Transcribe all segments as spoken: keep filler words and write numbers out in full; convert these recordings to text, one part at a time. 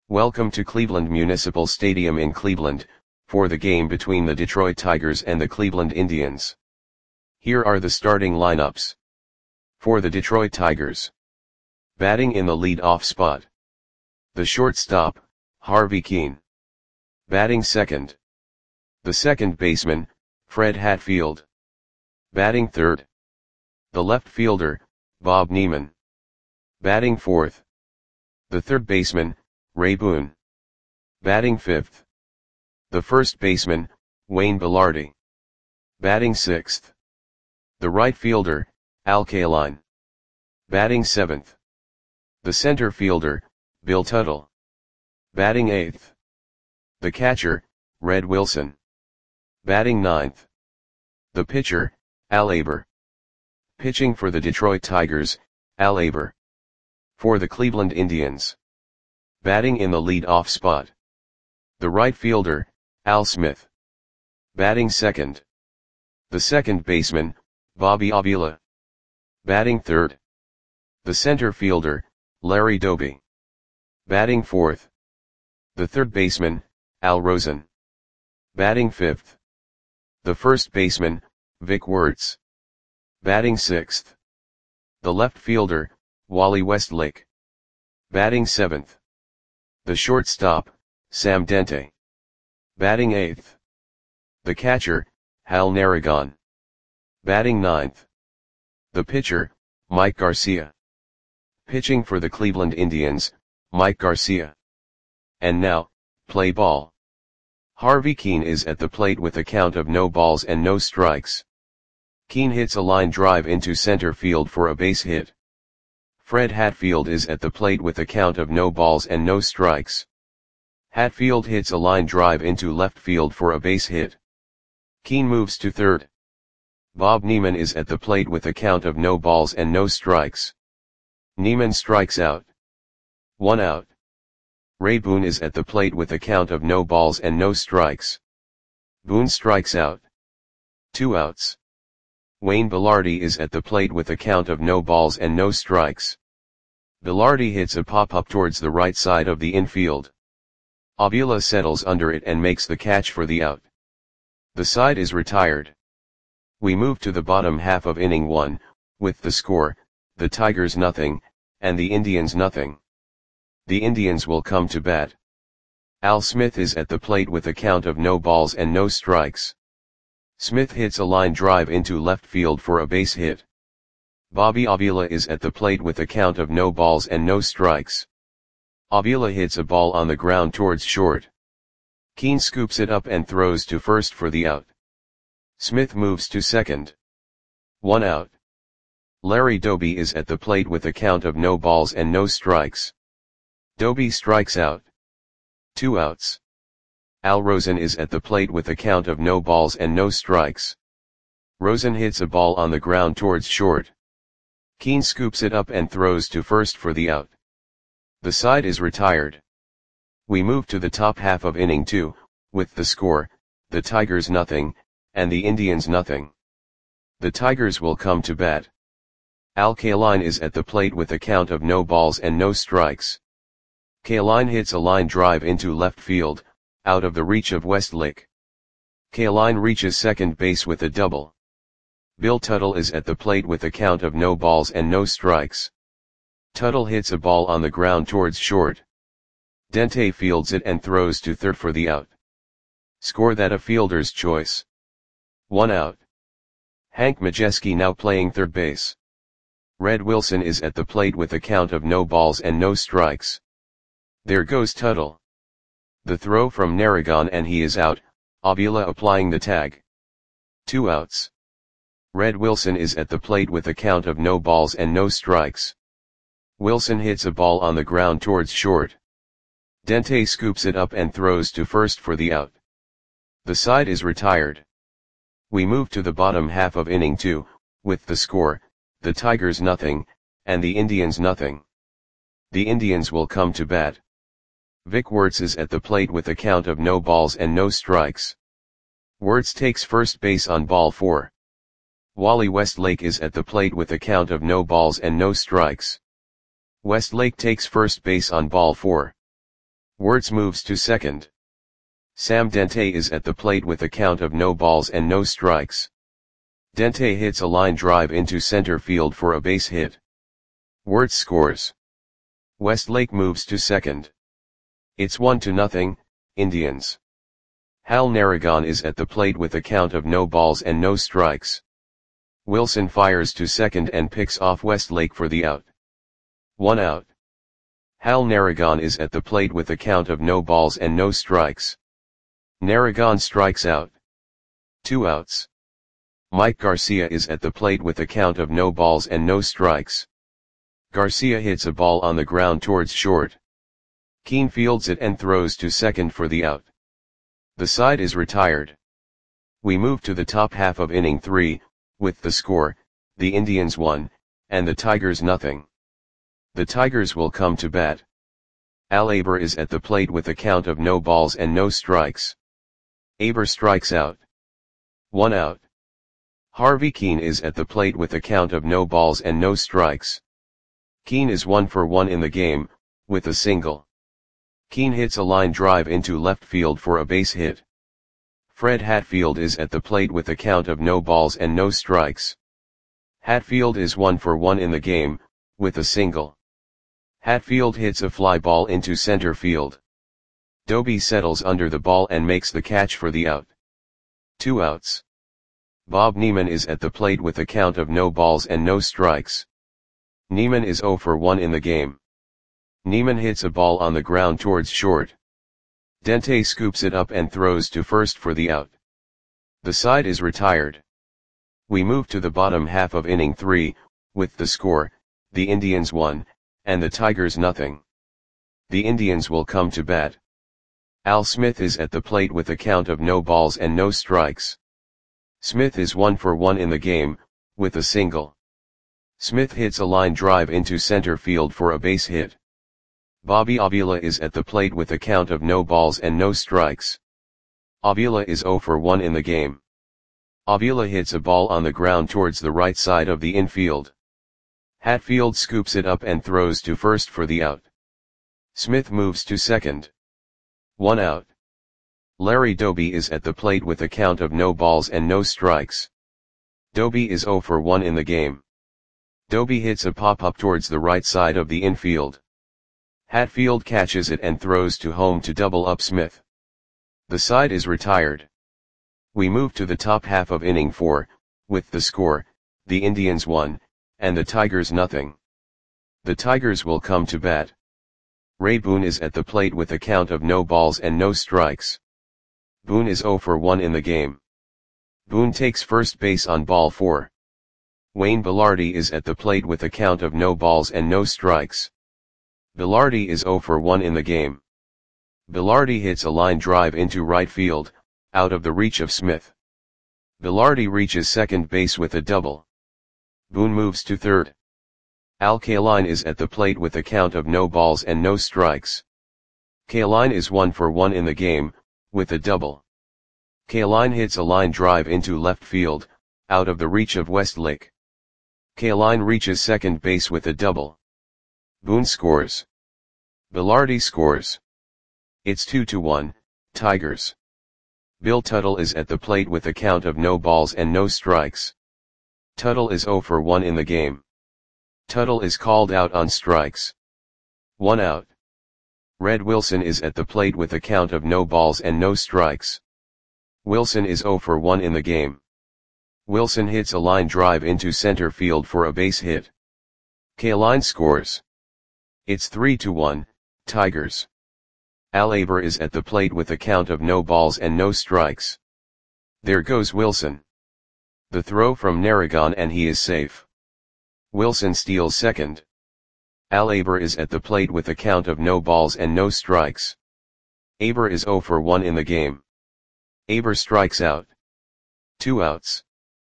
Welcome to Cleveland Municipal Stadium in Cleveland, for the game between the Detroit Tigers and the Cleveland Indians. Here are the starting lineups. For the Detroit Tigers. Batting in the lead-off spot. The shortstop, Harvey Kuenn. Batting second. The second baseman, Fred Hatfield. Batting third. The left fielder, Bob Niemann. Batting fourth. The third baseman, Ray Boone. Batting fifth. The first baseman, Wayne Belardi. Batting sixth. The right fielder, Al Kaline. Batting seventh. The center fielder, Bill Tuttle. Batting eighth. The catcher, Red Wilson. Batting ninth. The pitcher, Al Aber. Pitching for the Detroit Tigers, Al Aber. For the Cleveland Indians. Batting in the lead-off spot. The right fielder, Al Smith. Batting second. The second baseman, Bobby Avila. Batting third. The center fielder, Larry Doby. Batting fourth. The third baseman, Al Rosen. Batting fifth. The first baseman, Vic Wertz. Batting sixth. The left fielder, Wally Westlake. Batting seventh. The shortstop, Sam Dente. Batting eighth. The catcher, Hal Naragon. Batting ninth. The pitcher, Mike Garcia. Pitching for the Cleveland Indians, Mike Garcia. And now, play ball. Harvey Kuenn is at the plate with a count of no balls and no strikes. Kuenn hits a line drive into center field for a base hit. Fred Hatfield is at the plate with a count of no balls and no strikes. Hatfield hits a line drive into left field for a base hit. Kuenn moves to third. Bob Niemann is at the plate with a count of no balls and no strikes. Niemann strikes out. One out. Ray Boone is at the plate with a count of no balls and no strikes. Boone strikes out. Two outs. Wayne Belardi is at the plate with a count of no balls and no strikes. Belardi hits a pop-up towards the right side of the infield. Avila settles under it and makes the catch for the out. The side is retired. We move to the bottom half of inning one, with the score, the Tigers nothing, and the Indians nothing. The Indians will come to bat. Al Smith is at the plate with a count of no balls and no strikes. Smith hits a line drive into left field for a base hit. Bobby Avila is at the plate with a count of no balls and no strikes. Avila hits a ball on the ground towards short. Kuenn scoops it up and throws to first for the out. Smith moves to second. One out. Larry Doby is at the plate with a count of no balls and no strikes. Doby strikes out. Two outs. Al Rosen is at the plate with a count of no balls and no strikes. Rosen hits a ball on the ground towards short. Kuenn scoops it up and throws to first for the out. The side is retired. We move to the top half of inning two, with the score, the Tigers nothing, and the Indians nothing. The Tigers will come to bat. Al Kaline is at the plate with a count of no balls and no strikes. Kaline hits a line drive into left field, out of the reach of Westlake. Kaline reaches second base with a double. Bill Tuttle is at the plate with a count of no balls and no strikes. Tuttle hits a ball on the ground towards short. Dente fields it and throws to third for the out. Score that a fielder's choice. One out. Hank Majeski now playing third base. Red Wilson is at the plate with a count of no balls and no strikes. There goes Tuttle. The throw from Naragon and he is out, Avila applying the tag. Two outs. Red Wilson is at the plate with a count of no balls and no strikes. Wilson hits a ball on the ground towards short. Dente scoops it up and throws to first for the out. The side is retired. We move to the bottom half of inning two, with the score, the Tigers nothing, and the Indians nothing. The Indians will come to bat. Vic Wertz is at the plate with a count of no balls and no strikes. Wertz takes first base on ball four. Wally Westlake is at the plate with a count of no balls and no strikes. Westlake takes first base on ball four. Wirtz moves to second. Sam Dente is at the plate with a count of no balls and no strikes. Dente hits a line drive into center field for a base hit. Wirtz scores. Westlake moves to second. It's one to nothing, Indians. Hal Narragon is at the plate with a count of no balls and no strikes. Wilson fires to second and picks off Westlake for the out. One out. Hal Narragon is at the plate with a count of no balls and no strikes. Narragon strikes out. Two outs. Mike Garcia is at the plate with a count of no balls and no strikes. Garcia hits a ball on the ground towards short. Keane fields it and throws to second for the out. The side is retired. We move to the top half of inning three, with the score, the Indians one, and the Tigers nothing. The Tigers will come to bat. Al Aber is at the plate with a count of no balls and no strikes. Aber strikes out. One out. Harvey Keane is at the plate with a count of no balls and no strikes. Keane is one for one in the game, with a single. Keane hits a line drive into left field for a base hit. Fred Hatfield is at the plate with a count of no balls and no strikes. Hatfield is one for one in the game, with a single. Hatfield hits a fly ball into center field. Doby settles under the ball and makes the catch for the out. Two outs. Bob Neiman is at the plate with a count of no balls and no strikes. Neiman is zero for one in the game. Neiman hits a ball on the ground towards short. Dente scoops it up and throws to first for the out. The side is retired. We move to the bottom half of inning three, with the score, the Indians one, and the Tigers nothing. The Indians will come to bat. Al Smith is at the plate with a count of no balls and no strikes. Smith is one for one in the game, with a single. Smith hits a line drive into center field for a base hit. Bobby Avila is at the plate with a count of no balls and no strikes. Avila is zero for one in the game. Avila hits a ball on the ground towards the right side of the infield. Hatfield scoops it up and throws to first for the out. Smith moves to second. One out. Larry Doby is at the plate with a count of no balls and no strikes. Doby is zero for one in the game. Doby hits a pop-up towards the right side of the infield. Hatfield catches it and throws to home to double up Smith. The side is retired. We move to the top half of inning four, with the score, the Indians one, and the Tigers nothing. The Tigers will come to bat. Ray Boone is at the plate with a count of no balls and no strikes. Boone is zero for one in the game. Boone takes first base on ball four. Wayne Bilardi is at the plate with a count of no balls and no strikes. Bilardi is zero for one in the game. Bilardi hits a line drive into right field, out of the reach of Smith. Bilardi reaches second base with a double. Boone moves to third. Al Kaline is at the plate with a count of no balls and no strikes. Kaline is one for one in the game, with a double. Kaline hits a line drive into left field, out of the reach of Westlake. Kaline reaches second base with a double. Boone scores. Bilardi scores. It's two to one, Tigers. Bill Tuttle is at the plate with a count of no balls and no strikes. Tuttle is zero for one in the game. Tuttle is called out on strikes. One out. Red Wilson is at the plate with a count of no balls and no strikes. Wilson is zero for one in the game. Wilson hits a line drive into center field for a base hit. Kaline scores. It's three to one, Tigers. Al Aber is at the plate with a count of no balls and no strikes. There goes Wilson. The throw from Narragon and he is safe. Wilson steals second. Al Aber is at the plate with a count of no balls and no strikes. Aber is zero for one in the game. Aber strikes out. Two outs.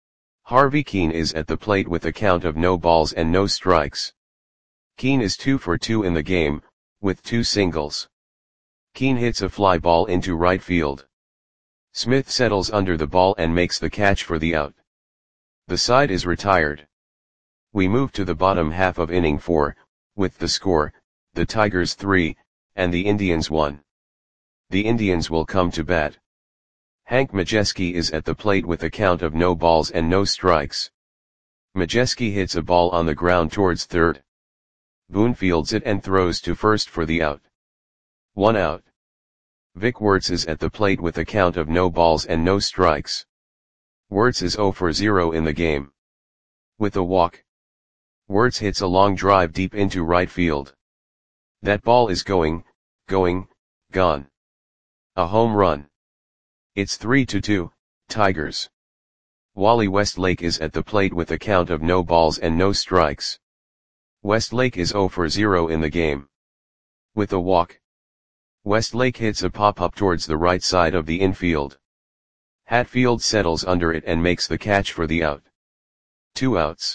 Harvey Keane is at the plate with a count of no balls and no strikes. Keane is two for two in the game, with two singles. Keane hits a fly ball into right field. Smith settles under the ball and makes the catch for the out. The side is retired. We move to the bottom half of inning four, with the score, the Tigers three, and the Indians one. The Indians will come to bat. Hank Majeski is at the plate with a count of no balls and no strikes. Majeski hits a ball on the ground towards third. Boone fields it and throws to first for the out. One out. Vic Wertz is at the plate with a count of no balls and no strikes. Wertz is zero for zero in the game. With a walk, Wertz hits a long drive deep into right field. That ball is going, going, gone. A home run. It's three to two, Tigers. Wally Westlake is at the plate with a count of no balls and no strikes. Westlake is zero for zero in the game. With a walk, Westlake hits a pop-up towards the right side of the infield. Hatfield settles under it and makes the catch for the out. Two outs.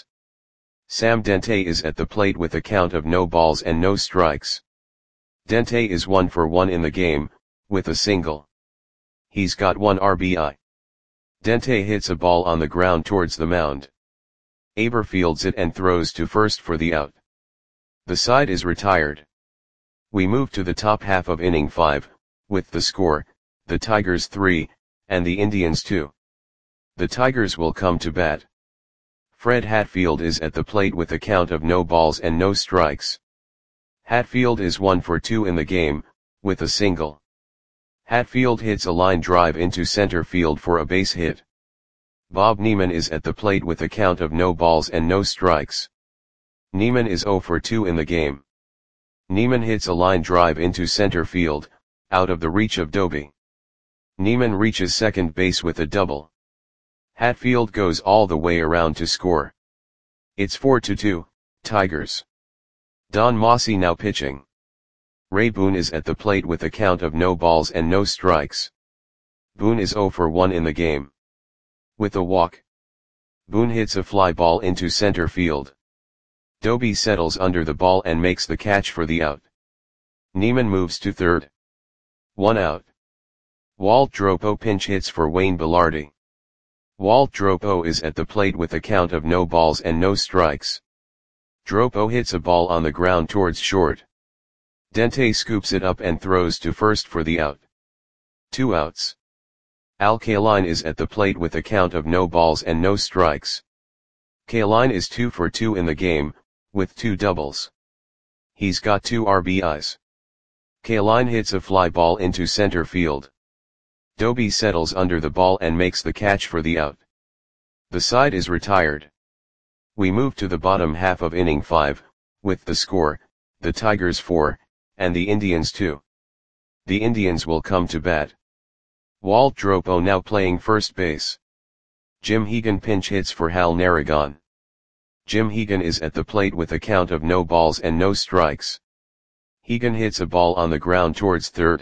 Sam Dente is at the plate with a count of no balls and no strikes. Dente is one for one in the game, with a single. He's got one R B I. Dente hits a ball on the ground towards the mound. Aber fields it and throws to first for the out. The side is retired. We move to the top half of inning five, with the score, the Tigers three, and the Indians two. The Tigers will come to bat. Fred Hatfield is at the plate with a count of no balls and no strikes. Hatfield is one for two in the game, with a single. Hatfield hits a line drive into center field for a base hit. Bob Neiman is at the plate with a count of no balls and no strikes. Neiman is zero for two in the game. Neiman hits a line drive into center field, out of the reach of Doby. Neiman reaches second base with a double. Hatfield goes all the way around to score. It's four to two, Tigers. Don Mossy now pitching. Ray Boone is at the plate with a count of no balls and no strikes. Boone is zero for one in the game. With a walk, Boone hits a fly ball into center field. Doby settles under the ball and makes the catch for the out. Neiman moves to third. One out. Walt Dropo pinch hits for Wayne Belardi. Walt Dropo is at the plate with a count of no balls and no strikes. Dropo hits a ball on the ground towards short. Dente scoops it up and throws to first for the out. Two outs. Al Kaline is at the plate with a count of no balls and no strikes. Kaline is two for two in the game, with two doubles. He's got two R B Is. Kaline hits a fly ball into center field. Doby settles under the ball and makes the catch for the out. The side is retired. We move to the bottom half of inning five, with the score, the Tigers four, and the Indians two. The Indians will come to bat. Walt Dropo now playing first base. Jim Hegan pinch hits for Hal Narragon. Jim Hegan is at the plate with a count of no balls and no strikes. Hegan hits a ball on the ground towards third.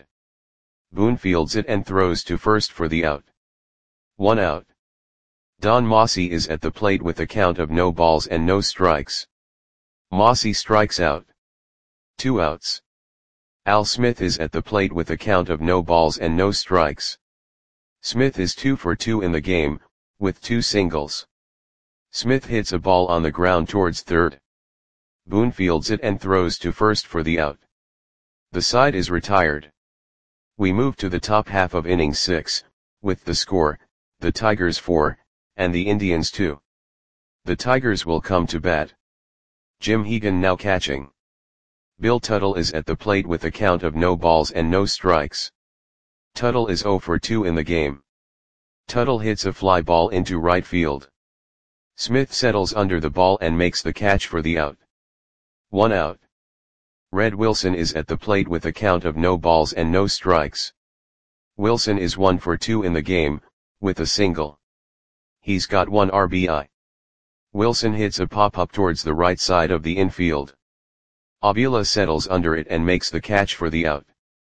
Boone fields it and throws to first for the out. One out. Don Mossy is at the plate with a count of no balls and no strikes. Mossy strikes out. Two outs. Al Smith is at the plate with a count of no balls and no strikes. Smith is two for two in the game, with two singles. Smith hits a ball on the ground towards third. Boone fields it and throws to first for the out. The side is retired. We move to the top half of inning six, with the score, the Tigers four, and the Indians two. The Tigers will come to bat. Jim Hegan now catching. Bill Tuttle is at the plate with a count of no balls and no strikes. Tuttle is zero for two in the game. Tuttle hits a fly ball into right field. Smith settles under the ball and makes the catch for the out. One out. Red Wilson is at the plate with a count of no balls and no strikes. Wilson is one for two in the game, with a single. He's got one R B I. Wilson hits a pop-up towards the right side of the infield. Avila settles under it and makes the catch for the out.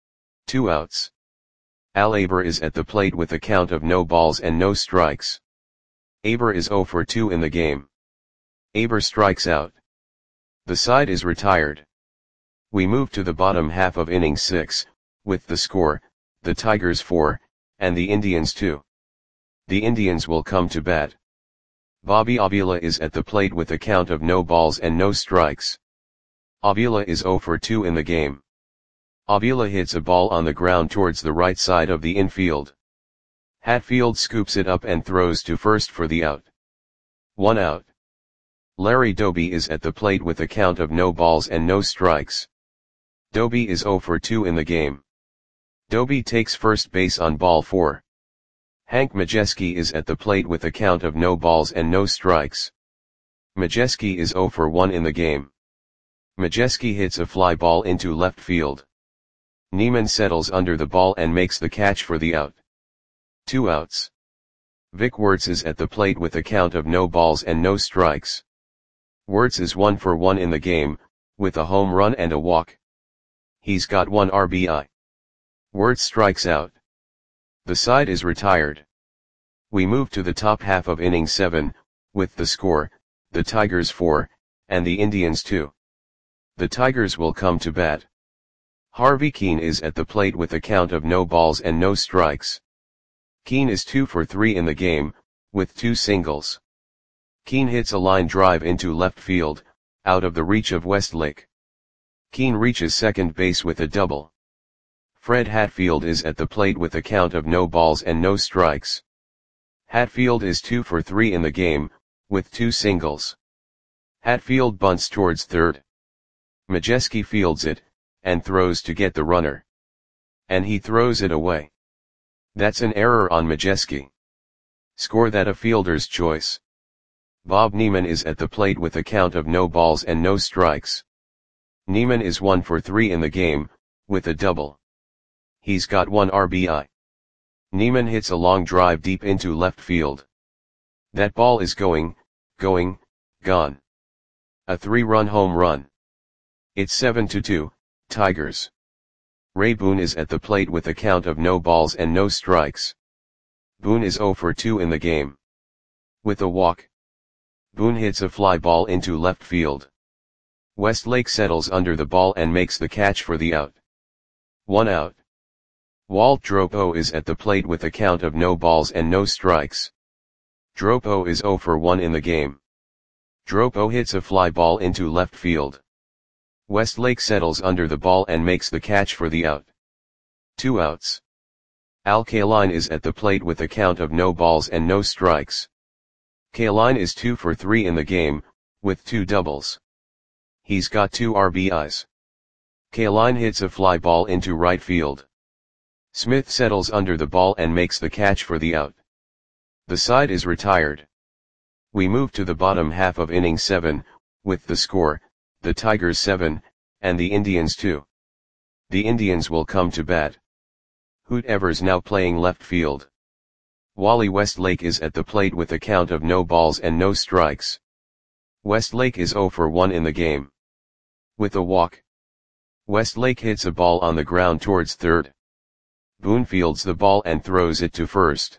Two outs. Al Aber is at the plate with a count of no balls and no strikes. Aber is zero for two in the game. Aber strikes out. The side is retired. We move to the bottom half of inning six, with the score, the Tigers four, and the Indians two. The Indians will come to bat. Bobby Avila is at the plate with a count of no balls and no strikes. Avila is zero for two in the game. Avila hits a ball on the ground towards the right side of the infield. Hatfield scoops it up and throws to first for the out. One out. Larry Doby is at the plate with a count of no balls and no strikes. Doby is zero for two in the game. Doby takes first base on ball four. Hank Majeski is at the plate with a count of no balls and no strikes. Majeski is zero for one in the game. Majeski hits a fly ball into left field. Neiman settles under the ball and makes the catch for the out. Two outs. Vic Wertz is at the plate with a count of no balls and no strikes. Wertz is one for one in the game, with a home run and a walk. He's got one R B I. Wertz strikes out. The side is retired. We move to the top half of inning seven, with the score, the Tigers four, and the Indians two. The Tigers will come to bat. Harvey Keene is at the plate with a count of no balls and no strikes. Keene is two for three in the game, with two singles. Keene hits a line drive into left field, out of the reach of Westlake. Keene reaches second base with a double. Fred Hatfield is at the plate with a count of no balls and no strikes. Hatfield is two for three in the game, with two singles. Hatfield bunts towards third. Majeski fields it, and throws to get the runner. And he throws it away. That's an error on Majeski. Score that a fielder's choice. Bob Neiman is at the plate with a count of no balls and no strikes. Neiman is one for three in the game, with a double. He's got one R B I. Neiman hits a long drive deep into left field. That ball is going, going, gone. A three-run home run. It's seven to two, Tigers. Ray Boone is at the plate with a count of no balls and no strikes. Boone is zero for two in the game. With a walk. Boone hits a fly ball into left field. Westlake settles under the ball and makes the catch for the out. One out. Walt Dropo is at the plate with a count of no balls and no strikes. Dropo is zero for one in the game. Dropo hits a fly ball into left field. Westlake settles under the ball and makes the catch for the out. Two outs. Al Kaline is at the plate with a count of no balls and no strikes. Kaline is two for three in the game, with two doubles. He's got two R B Is. Kaline hits a fly ball into right field. Smith settles under the ball and makes the catch for the out. The side is retired. We move to the bottom half of inning seven, with the score, the Tigers seven, and the Indians two. The Indians will come to bat. Hoot Evers now playing left field. Wally Westlake is at the plate with a count of no balls and no strikes. Westlake is zero for one in the game. With a walk. Westlake hits a ball on the ground towards third. Boone fields the ball and throws it to first.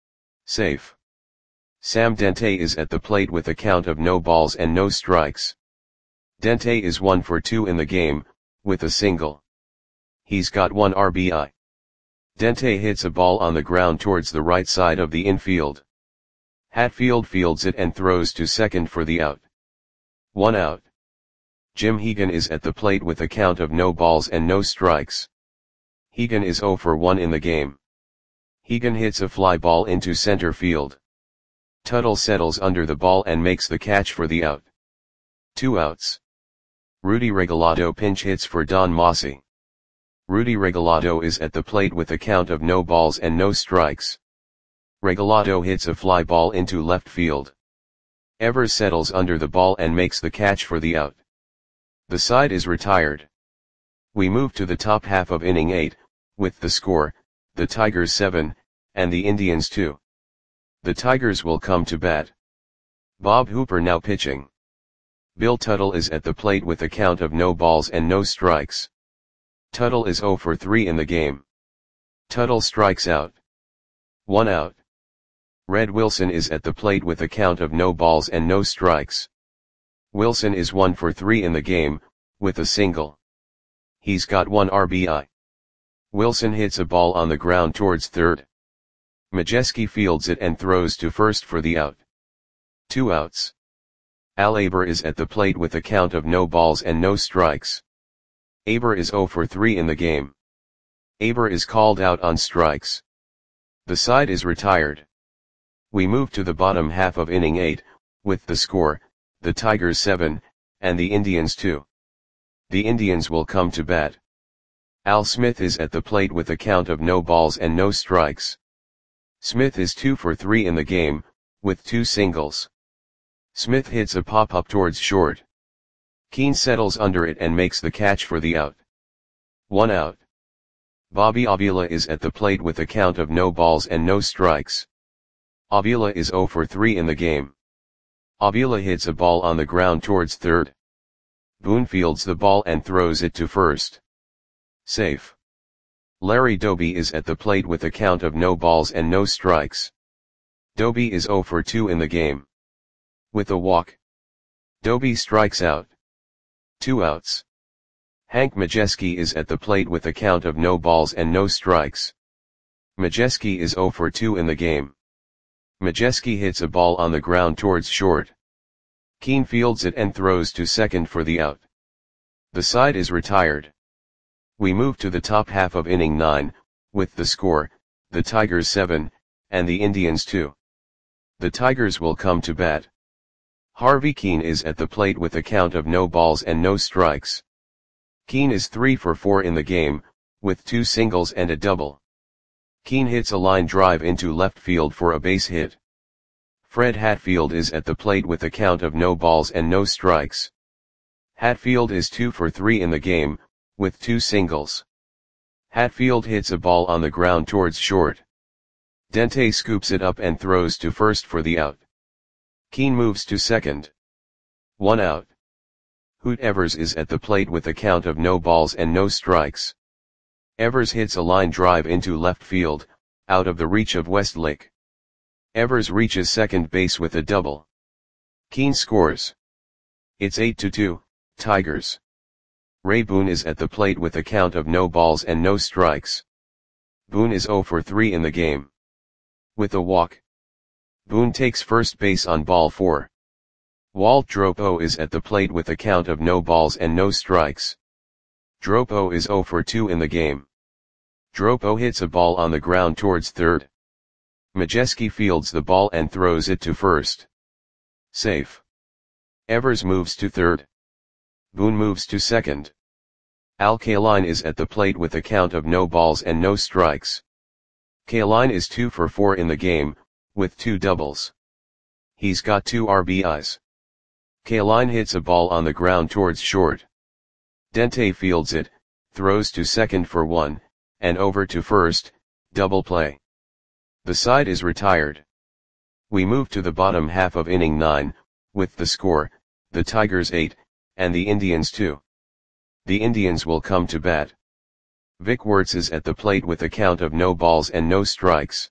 Safe. Sam Dente is at the plate with a count of no balls and no strikes. Dente is one for two in the game, with a single. He's got one R B I. Dente hits a ball on the ground towards the right side of the infield. Hatfield fields it and throws to second for the out. One out. Jim Hegan is at the plate with a count of no balls and no strikes. Hegan is zero for one in the game. Hegan hits a fly ball into center field. Tuttle settles under the ball and makes the catch for the out. Two outs. Rudy Regalado pinch hits for Don Mossy. Rudy Regalado is at the plate with a count of no balls and no strikes. Regalado hits a fly ball into left field. Evers settles under the ball and makes the catch for the out. The side is retired. We move to the top half of inning eight, with the score, the Tigers seven, and the Indians two. The Tigers will come to bat. Bob Hooper now pitching. Bill Tuttle is at the plate with a count of no balls and no strikes. Tuttle is zero for three in the game. Tuttle strikes out. One out. Red Wilson is at the plate with a count of no balls and no strikes. Wilson is one for three in the game, with a single. He's got one R B I. Wilson hits a ball on the ground towards third. Majeski fields it and throws to first for the out. Two outs. Al Aber is at the plate with a count of no balls and no strikes. Aber is zero for three in the game. Aber is called out on strikes. The side is retired. We move to the bottom half of inning eight, with the score, the Tigers seven, and the Indians two. The Indians will come to bat. Al Smith is at the plate with a count of no balls and no strikes. Smith is two for three in the game, with two singles. Smith hits a pop-up towards short. Keane settles under it and makes the catch for the out. One out. Bobby Avila is at the plate with a count of no balls and no strikes. Avila is zero for three in the game. Avila hits a ball on the ground towards third. Boone fields the ball and throws it to first. Safe. Larry Doby is at the plate with a count of no balls and no strikes. Doby is zero for two in the game. With a walk, Doby strikes out. Two outs. Hank Majeski is at the plate with a count of no balls and no strikes. Majeski is zero for two in the game. Majeski hits a ball on the ground towards short. Keane fields it and throws to second for the out. The side is retired. We move to the top half of inning nine, with the score, the Tigers seven, and the Indians two. The Tigers will come to bat. Harvey Keane is at the plate with a count of no balls and no strikes. Keane is three for four in the game, with two singles and a double. Keane hits a line drive into left field for a base hit. Fred Hatfield is at the plate with a count of no balls and no strikes. Hatfield is two for three in the game, with two singles. Hatfield hits a ball on the ground towards short. Dente scoops it up and throws to first for the out. Keane moves to second. One out. Hoot Evers is at the plate with a count of no balls and no strikes. Evers hits a line drive into left field, out of the reach of Westlake. Evers reaches second base with a double. Keane scores. It's eight to two, Tigers. Ray Boone is at the plate with a count of no balls and no strikes. Boone is zero for three in the game. With a walk, Boone takes first base on ball four. Walt Dropo is at the plate with a count of no balls and no strikes. Dropo is zero for two in the game. Dropo hits a ball on the ground towards third. Majeski fields the ball and throws it to first. Safe. Evers moves to third. Boone moves to second. Al Kaline is at the plate with a count of no balls and no strikes. Kaline is two for four in the game, with two doubles. He's got two R B Is. Kaline hits a ball on the ground towards short. Dente fields it, throws to second for one, and over to first, double play. The side is retired. We move to the bottom half of inning nine, with the score, the Tigers eight, and the Indians two. The Indians will come to bat. Vic Wertz is at the plate with a count of no balls and no strikes.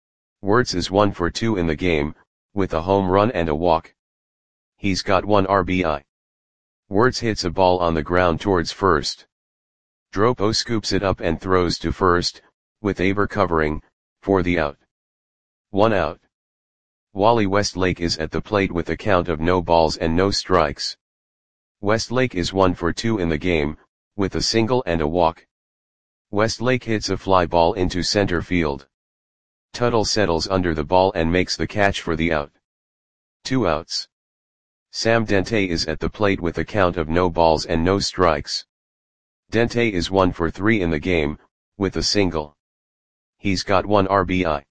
Wertz is one for two in the game, with a home run and a walk. He's got one R B I. Wertz hits a ball on the ground towards first. Dropo scoops it up and throws to first, with Aber covering, for the out. One out. Wally Westlake is at the plate with a count of no balls and no strikes. Westlake is one for two in the game, with a single and a walk. Westlake hits a fly ball into center field. Tuttle settles under the ball and makes the catch for the out. Two outs. Sam Dente is at the plate with a count of no balls and no strikes. Dente is one for three in the game, with a single. He's got one R B I.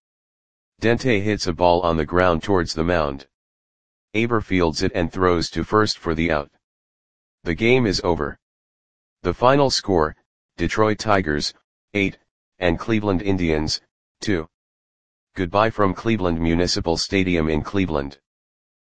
Dente hits a ball on the ground towards the mound. Aber fields it and throws to first for the out. The game is over. The final score, Detroit Tigers, eight, and Cleveland Indians, two. Goodbye from Cleveland Municipal Stadium in Cleveland.